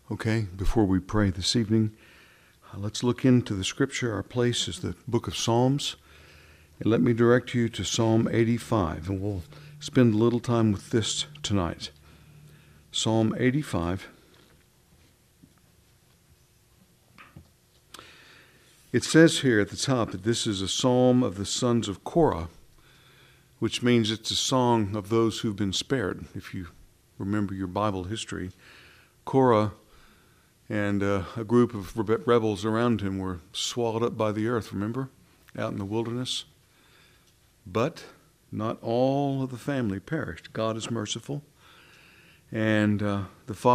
Okay, before we pray this evening, let's look into the scripture. Our place is the book of Psalms. And let me direct you to Psalm 85, and we'll spend a little time with this tonight. Psalm 85. It says here at the top that this is a psalm of the sons of Korah, which means it's a song of those who've been spared. If you remember your Bible history, Korah and a group of rebels around him were swallowed up by the earth, remember? Out in the wilderness. But not all of the family perished. God is merciful. And the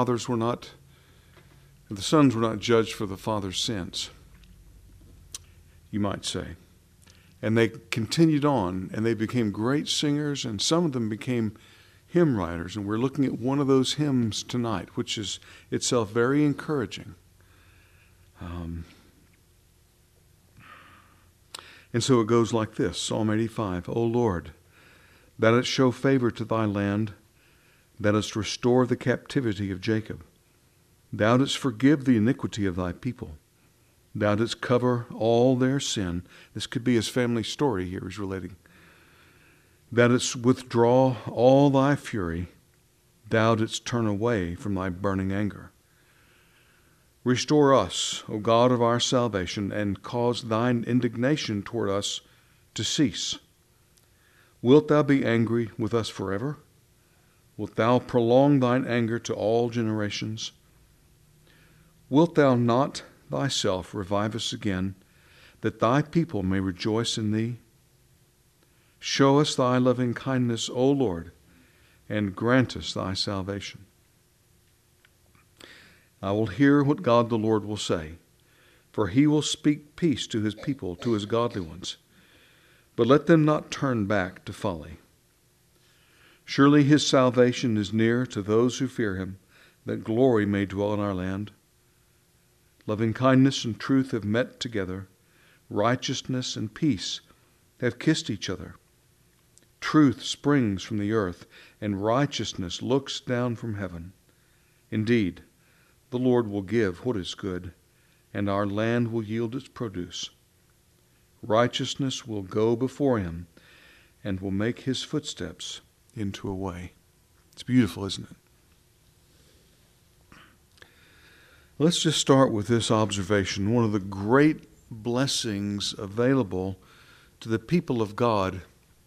sons were not judged for the father's sins, you might say. And they continued on, and they became great singers, and some of them became hymn writers. And we're looking at one of those hymns tonight, which is itself very encouraging. And so it goes like this, Psalm 85. O Lord, thou didst show favor to thy land, thou didst restore the captivity of Jacob. Thou didst forgive the iniquity of thy people. Thou didst cover all their sin. This could be his family story here he's relating. Thou didst withdraw all thy fury. Thou didst turn away from thy burning anger. Restore us, O God of our salvation, and cause thine indignation toward us to cease. Wilt thou be angry with us forever? Wilt thou prolong thine anger to all generations? Wilt thou not thyself revive us again, that thy people may rejoice in thee? Show us thy loving kindness, O Lord, and grant us thy salvation. I will hear what God the Lord will say, for he will speak peace to his people, to his godly ones. But let them not turn back to folly. Surely his salvation is near to those who fear him, that glory may dwell in our land. Loving kindness and truth have met together. Righteousness and peace have kissed each other. Truth springs from the earth, and righteousness looks down from heaven. Indeed, the Lord will give what is good, and our land will yield its produce. Righteousness will go before him, and will make his footsteps into a way. It's beautiful, isn't it? Let's just start with this observation. One of the great blessings available to the people of God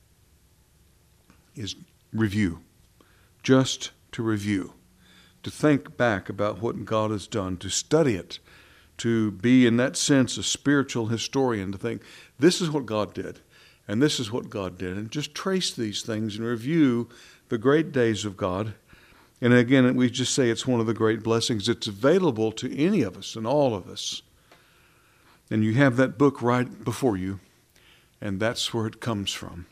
is review. Just to review. To think back about what God has done. To study it. To be, in that sense, a spiritual historian. To think, this is what God did. And this is what God did. And just trace these things and review the great days of God. And again, we just say it's one of the great blessings. It's available to any of us and all of us. And you have that book right before you. And that's where it comes from.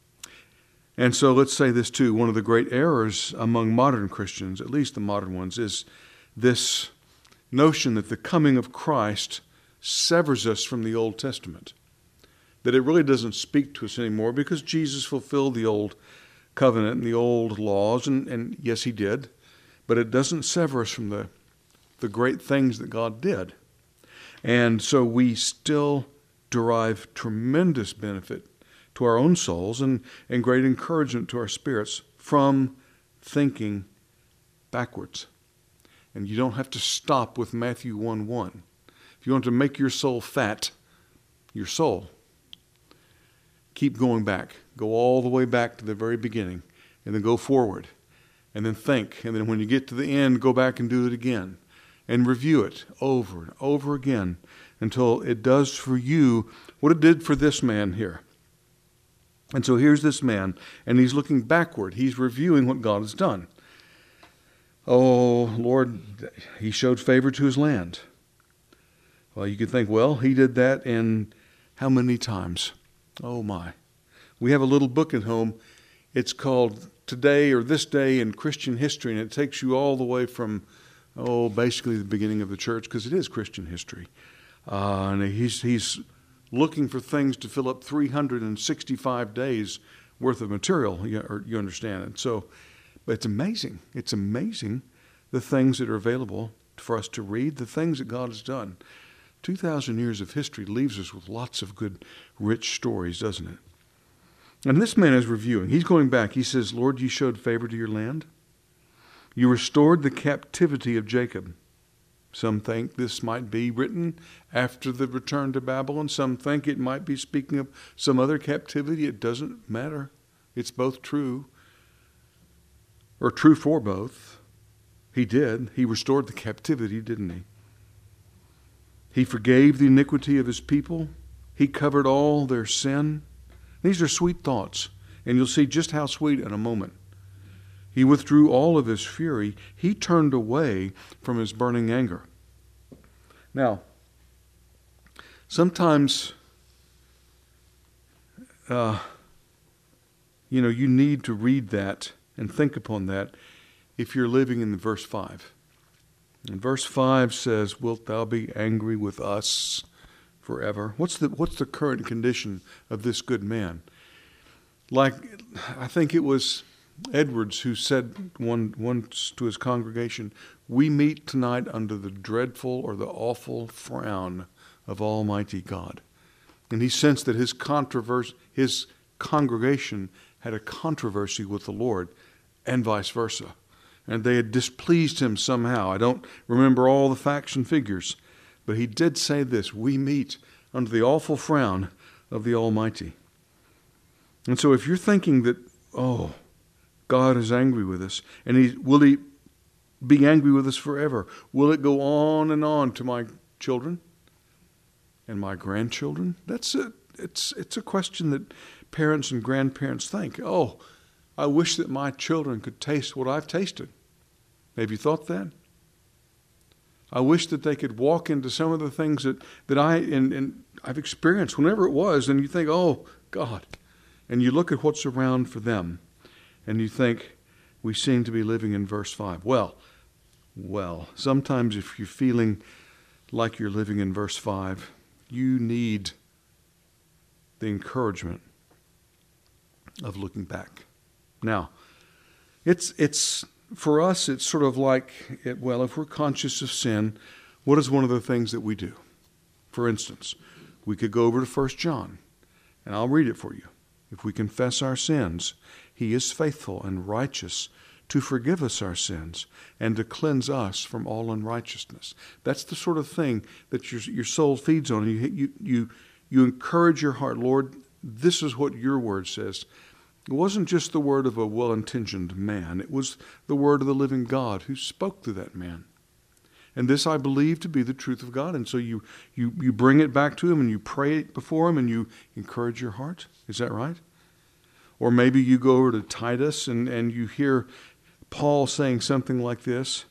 And so let's say this too. One of the great errors among modern Christians, at least the modern ones, is this notion that the coming of Christ severs us from the Old Testament. That it really doesn't speak to us anymore because Jesus fulfilled the old covenant and the old laws, and yes, he did, but it doesn't sever us from the great things that God did. And so we still derive tremendous benefit to our own souls and great encouragement to our spirits from thinking backwards. And you don't have to stop with Matthew 1:1. If you want to make your soul fat, your soul, keep going back. Go all the way back to the very beginning, and then go forward, and then think. And then when you get to the end, go back and do it again, and review it over and over again until it does for you what it did for this man here. And so here's this man, and he's looking backward. He's reviewing what God has done. Oh, Lord, he showed favor to his land. Well, you could think, well, he did that in how many times? Oh, my. We have a little book at home. It's called Today or This Day in Christian History, and it takes you all the way from, basically the beginning of the church, because it is Christian history. And he's looking for things to fill up 365 days worth of material, you understand. And so, but it's amazing. It's amazing the things that are available for us to read, the things that God has done. 2,000 years of history leaves us with lots of good, rich stories, doesn't it? And this man is reviewing. He's going back. He says, Lord, you showed favor to your land. You restored the captivity of Jacob. Some think this might be written after the return to Babylon. Some think it might be speaking of some other captivity. It doesn't matter. It's both true, or true for both. He did. He restored the captivity, didn't he? He forgave the iniquity of his people. He covered all their sin. These are sweet thoughts, and you'll see just how sweet in a moment. He withdrew all of his fury. He turned away from his burning anger. Now, sometimes, you need to read that and think upon that if you're living in the verse 5. And verse 5 says, wilt thou be angry with us forever? What's the current condition of this good man? Like, I think it was Edwards who said once to his congregation, we meet tonight under the dreadful or the awful frown of Almighty God. And he sensed that his congregation had a controversy with the Lord and vice versa. And they had displeased him somehow. I don't remember all the facts and figures, but he did say this, we meet under the awful frown of the Almighty. And so if you're thinking that, oh, God is angry with us, and will he be angry with us forever? Will it go on and on to my children and my grandchildren? It's a question that parents and grandparents think. Oh, I wish that my children could taste what I've tasted. Have you thought that? I wish that they could walk into some of the things that I've experienced, whenever it was, and you think, oh, God. And you look at what's around for them, and you think, we seem to be living in verse 5. Well, sometimes if you're feeling like you're living in verse 5, you need the encouragement of looking back. Now, it's for us, it's sort of like, if we're conscious of sin, what is one of the things that we do? For instance, we could go over to 1 John, and I'll read it for you. If we confess our sins, he is faithful and righteous to forgive us our sins and to cleanse us from all unrighteousness. That's the sort of thing that your soul feeds on. You encourage your heart, Lord, this is what your word says. It wasn't just the word of a well-intentioned man. It was the word of the living God who spoke to that man. And this I believe to be the truth of God. And so you bring it back to him and you pray it before him and you encourage your heart. Is that right? Or maybe you go over to Titus and you hear Paul saying something like this.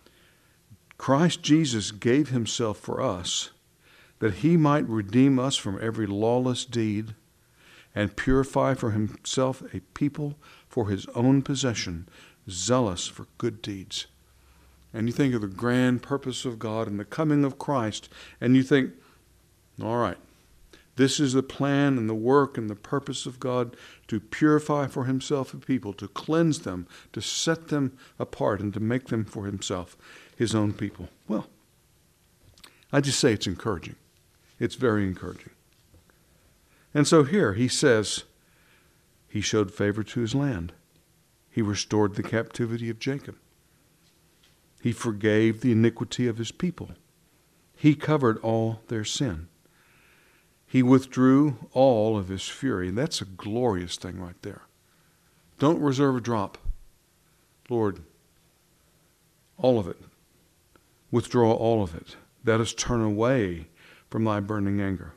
Christ Jesus gave himself for us that he might redeem us from every lawless deed and purify for himself a people for his own possession, zealous for good deeds. And you think of the grand purpose of God and the coming of Christ, and you think, all right, this is the plan and the work and the purpose of God to purify for himself a people, to cleanse them, to set them apart, and to make them for himself, his own people. Well, I just say it's encouraging. It's very encouraging. And so here he says, he showed favor to his land. He restored the captivity of Jacob. He forgave the iniquity of his people. He covered all their sin. He withdrew all of his fury. And that's a glorious thing right there. Don't reserve a drop. Lord, all of it. Withdraw all of it. Let us turn away from thy burning anger.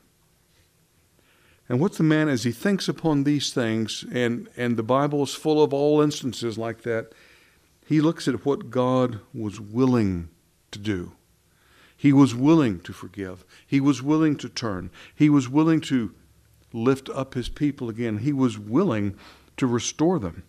And what's the man, as he thinks upon these things, and the Bible is full of all instances like that, he looks at what God was willing to do. He was willing to forgive. He was willing to turn. He was willing to lift up his people again. He was willing to restore them.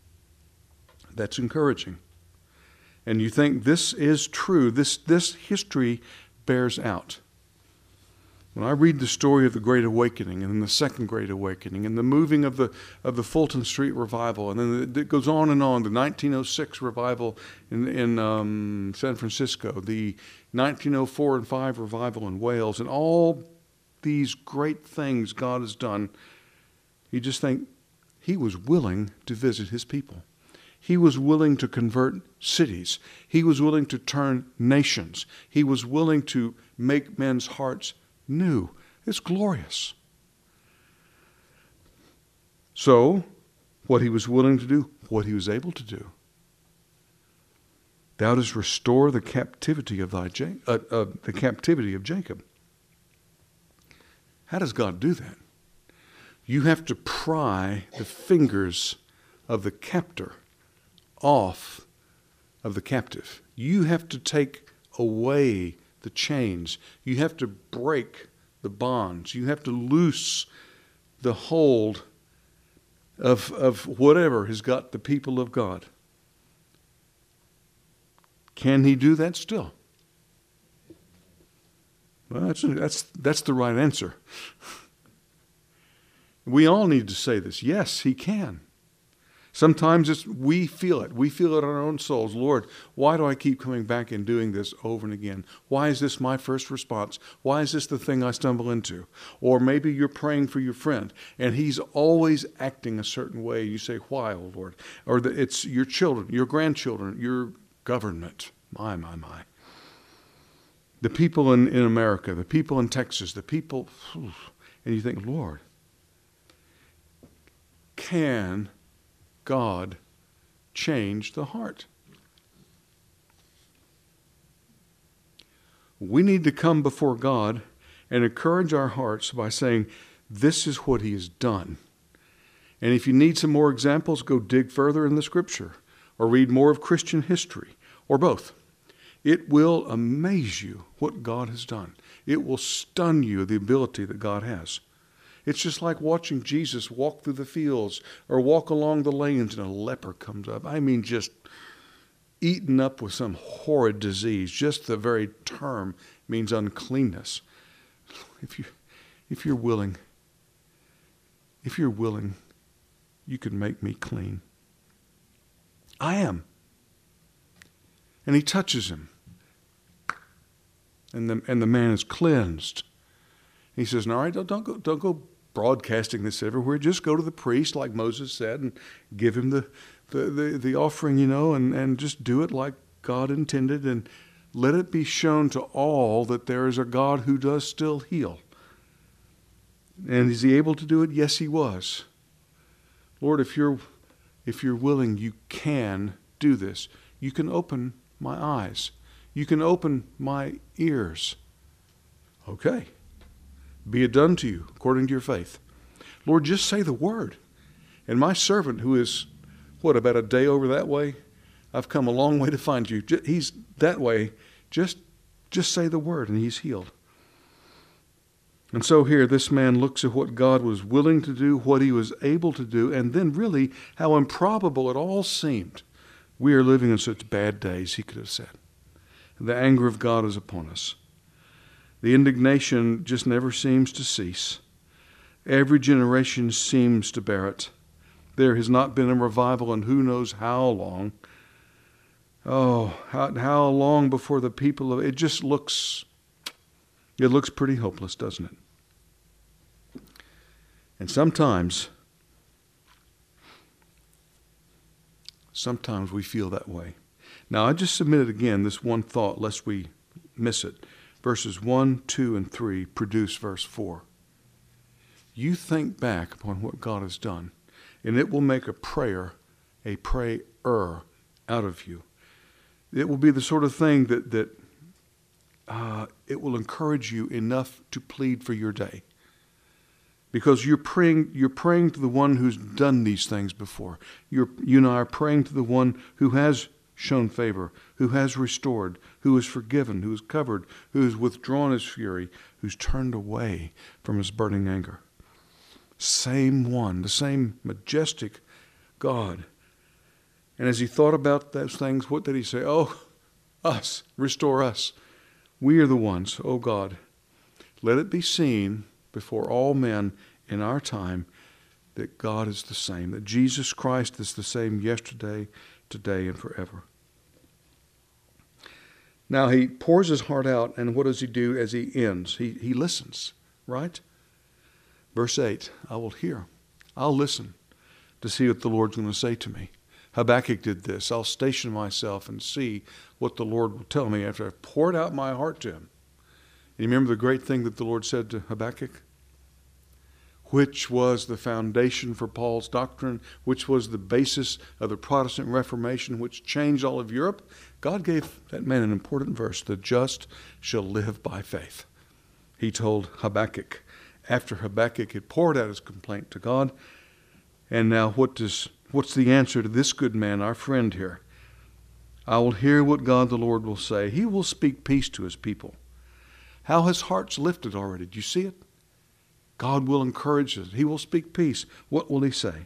That's encouraging. And you think this is true. This history bears out. When I read the story of the Great Awakening and then the Second Great Awakening and the moving of the Fulton Street Revival, and then it goes on and on, the 1906 revival in San Francisco, the 1904 and 5 revival in Wales, and all these great things God has done, you just think he was willing to visit his people. He was willing to convert cities. He was willing to turn nations. He was willing to make men's hearts new. It's glorious. So, what he was willing to do, what he was able to do. Thou dost restore the captivity of the captivity of Jacob. How does God do that? You have to pry the fingers of the captor off of the captive. You have to take away the chains. You have to break the bonds. You have to loose the hold of whatever has got the people of God. Can he do that still? Well, that's the right answer. We all need to say this. Yes, he can. Sometimes we feel it. We feel it in our own souls. Lord, why do I keep coming back and doing this over and again? Why is this my first response? Why is this the thing I stumble into? Or maybe you're praying for your friend, and he's always acting a certain way. You say, why, oh Lord? Or it's your children, your grandchildren, your government. My. The people in America, the people in Texas, the people, and you think, Lord, can God change the heart? We need to come before God and encourage our hearts by saying, this is what he has done. And if you need some more examples, go dig further in the Scripture or read more of Christian history or both. It will amaze you what God has done. It will stun you, the ability that God has. It's just like watching Jesus walk through the fields or walk along the lanes and a leper comes up. I mean, just eaten up with some horrid disease. Just the very term means uncleanness. If you're willing, you can make me clean. I am. And he touches him. And the man is cleansed. He says, all right, don't go broadcasting this everywhere. Just go to the priest, like Moses said, and give him the offering, and just do it like God intended, and let it be shown to all that there is a God who does still heal. And is he able to do it? Yes, he was. Lord, if you're willing, you can do this. You can open my eyes. You can open my ears. Okay. Be it done to you according to your faith. Lord, just say the word. And my servant, who is, about a day over that way? I've come a long way to find you. He's that way. Just say the word and he's healed. And so here, this man looks at what God was willing to do, what he was able to do, and then really how improbable it all seemed. We are living in such bad days, he could have said. The anger of God is upon us. The indignation just never seems to cease. Every generation seems to bear it. There has not been a revival in who knows how long. Oh, how long before the people of it just looks pretty hopeless, doesn't it? And sometimes we feel that way. Now, I just submitted again this one thought, lest we miss it. Verses 1, 2, and 3 produce verse 4. You think back upon what God has done, and it will make a prayer out of you. It will be the sort of thing that it will encourage you enough to plead for your day. Because you're praying to the one who's done these things before. You and I are praying to the one who has shown favor, who has restored, who has forgiven, who has covered, who has withdrawn his fury, who's turned away from his burning anger. Same one, the same majestic God. And as he thought about those things, what did he say? Oh, us, restore us. We are the ones, oh God. Let it be seen before all men in our time that God is the same, that Jesus Christ is the same yesterday, today, and forever. Now he pours his heart out, and what does he do as he ends? He listens, right? Verse 8, I will hear. I'll listen to see what the Lord's going to say to me. Habakkuk did this. I'll station myself and see what the Lord will tell me after I've poured out my heart to him. And you remember the great thing that the Lord said to Habakkuk? Which was the foundation for Paul's doctrine, which was the basis of the Protestant Reformation, which changed all of Europe. God gave that man an important verse, the just shall live by faith. He told Habakkuk, after Habakkuk had poured out his complaint to God. And now what's the answer to this good man, our friend here? I will hear what God the Lord will say. He will speak peace to his people. How his heart's lifted already. Do you see it? God will encourage us. He will speak peace. What will he say?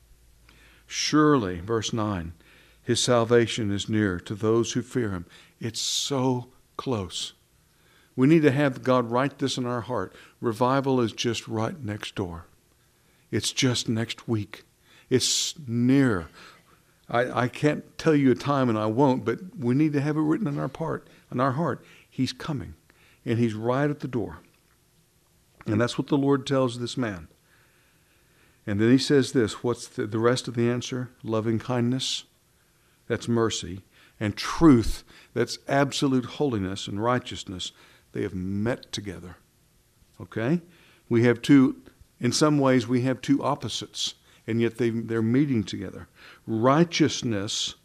Surely, verse 9, his salvation is near to those who fear him. It's so close. We need to have God write this in our heart. Revival is just right next door. It's just next week. It's near. I can't tell you a time, and I won't, but we need to have it written in our heart. He's coming, and he's right at the door. And that's what the Lord tells this man. And then he says this, what's the rest of the answer? Loving kindness, that's mercy, and truth, that's absolute holiness and righteousness. They have met together. Okay? In some ways we have two opposites, and yet they're meeting together. Righteousness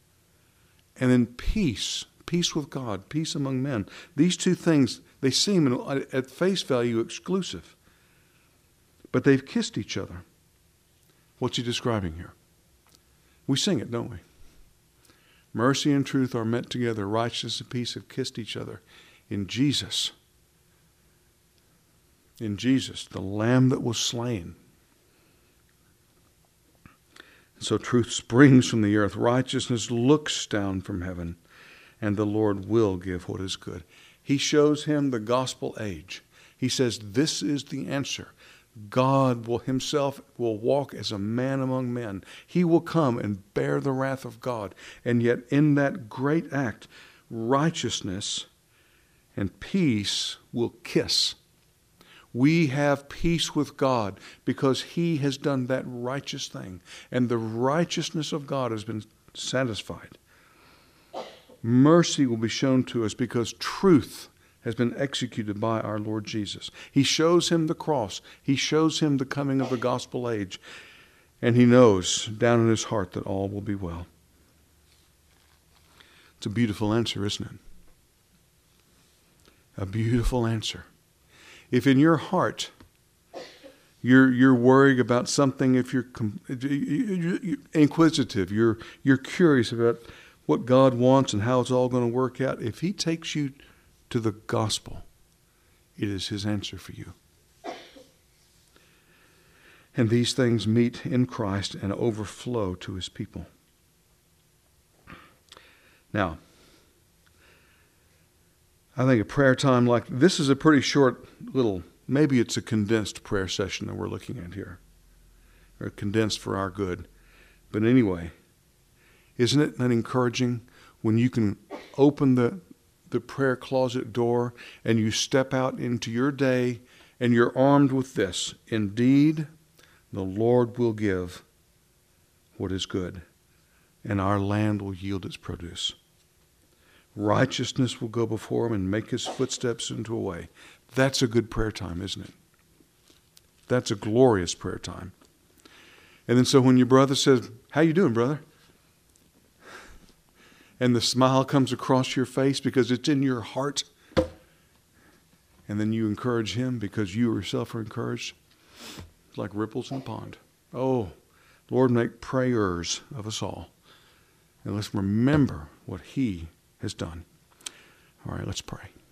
and then peace with God, peace among men. These two things, they seem at face value exclusive, but they've kissed each other. What's he describing here? We sing it, don't we? Mercy and truth are met together. Righteousness and peace have kissed each other in Jesus. In Jesus, the Lamb that was slain. So truth springs from the earth. Righteousness looks down from heaven. And the Lord will give what is good. He shows him the gospel age. He says, this is the answer. God himself will walk as a man among men. He will come and bear the wrath of God. And yet in that great act, righteousness and peace will kiss. We have peace with God because he has done that righteous thing. And the righteousness of God has been satisfied. Mercy will be shown to us because truth has been executed by our Lord Jesus. He shows him the cross. He shows him the coming of the gospel age. And he knows down in his heart that all will be well. It's a beautiful answer, isn't it? A beautiful answer. If in your heart you're worried about something, if you're inquisitive, you're curious about what God wants and how it's all going to work out, if he takes you to the gospel, it is his answer for you. And these things meet in Christ and overflow to his people. Now, I think a prayer time like this is a pretty short little, maybe it's a condensed prayer session that we're looking at here, or condensed for our good. But anyway, isn't it encouraging when you can open the prayer closet door and you step out into your day and you're armed with this? Indeed, the Lord will give what is good, and our land will yield its produce. Righteousness will go before him and make his footsteps into a way. That's a good prayer time, isn't it? That's a glorious prayer time. And then so when your brother says, how you doing, brother? And the smile comes across your face because it's in your heart. And then you encourage him because you yourself are encouraged. It's like ripples in a pond. Oh, Lord, make prayers of us all. And let's remember what he has done. All right, let's pray.